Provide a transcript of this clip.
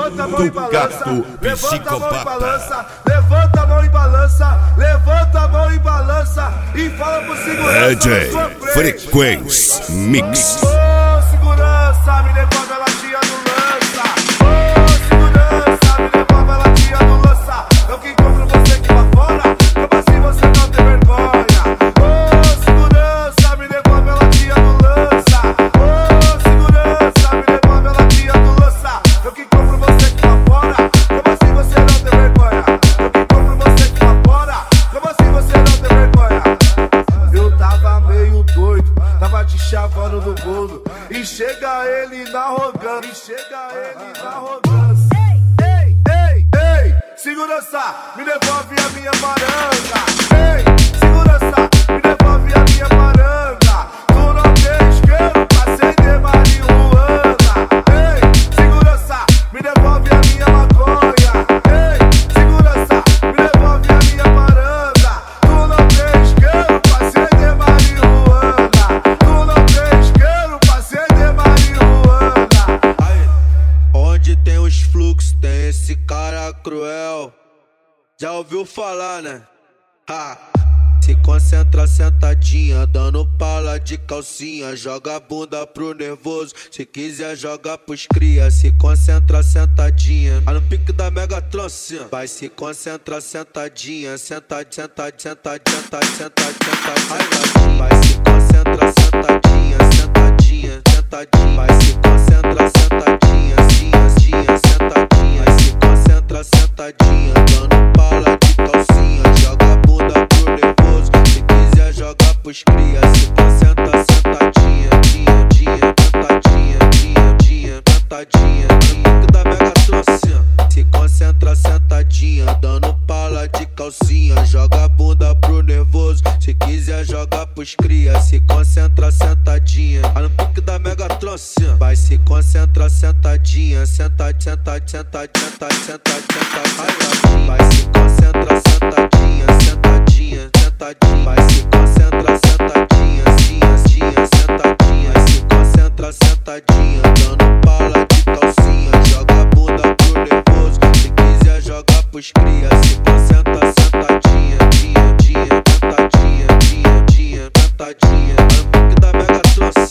levanta a mão e balança, Gato levanta a mão e psicopata. balança, levanta a mão e balança, levanta a mão e balança e fala pro segurança DJ na sua frente. Frequência Mix. Ô segurança, me devolve a latinha do lança. Ô segurança, me devolve a latinha do lança. Eu que encontro você aqui lá fora, como assim você não tem vergonha? Ô segurança, me devolve a latinha do lança. Ô segurança, me devolve a latinha do lança. Eu que encontro você aqui lá fora, como assim você não tem vergonha? Eu que encontro você aqui lá fora, como assim você não tem vergonha? Eu tava meio doido, tava te chavando no bolo. E chega ele na arrogância, Ei, ei, ei, segurança, me devolve a minha maranga. Ei, segurança, me devolve a minha maranga. Tu não tem isqueiro pra acender marihuana. Ei, segurança, me devolve a minha maconha. Ei, segurança, me devolve a minha maranga. Tu não tem isqueiro pra acender marihuana. Tu não tem isqueiro pra acender marihuana. Onde tem os fluxos, tem esse cara cruel. Já ouviu falar, né? Ha! Se concentra sentadinha, dando pala de calcinha. Joga a bunda pro nervoso, se quiser joga pros cria. Se concentra sentadinha, no pique da Megatron, assim. Vai se concentra sentadinha, sentadinha, sentadinha. Vai se concentra sentadinha, sentadinha. Vai se concentra sentadinha, sentadinha. Vai se concentra sentadinha, dando pala de calcinha. Joga a bunda pro nervoso, se quiser joga pros cria. Se concentra sentadinha, sentadinha. No pique da Megatron, assim. Se concentra sentadinha, dando pala de calcinha. Joga a bunda pro nervoso, se quiser joga pros cria. Se concentra sentadinha, no pique da Megatron, assim. Vai se concentra sentadinha, sentadinha. Vai se concentra sentadinha, sentadinha. Vai se concentra sentadinha, sentadinha. Vai se concentra sentadinha, dando